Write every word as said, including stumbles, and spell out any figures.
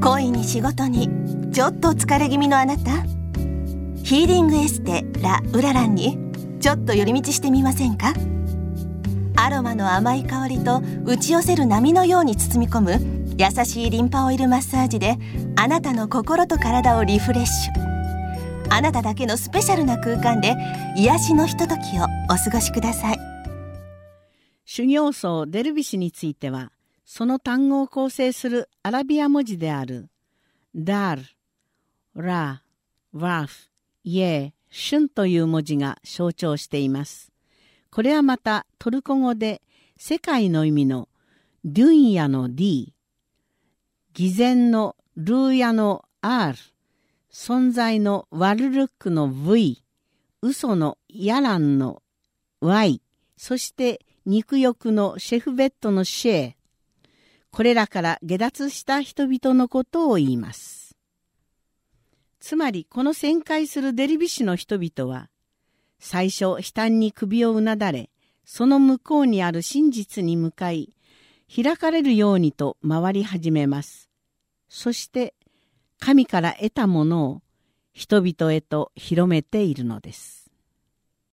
恋に仕事にちょっと疲れ気味のあなた、ヒーリングエステラ・ウラランにちょっと寄り道してみませんか。アロマの甘い香りと打ち寄せる波のように包み込む優しいリンパオイルマッサージであなたの心と体をリフレッシュ。あなただけのスペシャルな空間で癒しのひとときをお過ごしください。 修行僧デルビシについては、その単語を構成するアラビア文字であるダール、ラ、ワーフ、イエー、シュンという文字が象徴しています。これはまたトルコ語で世界の意味のデュンヤの D、偽善のルーヤの R、存在のワルルックの V、嘘のヤランの Y、そして肉欲のシェフベットのシェー、これらから下脱した人々のことを言います。つまりこの旋回するデリビシの人々は、最初悲嘆に首をうなだれ、その向こうにある真実に向かい、開かれるようにと回り始めます。そして神から得たものを人々へと広めているのです。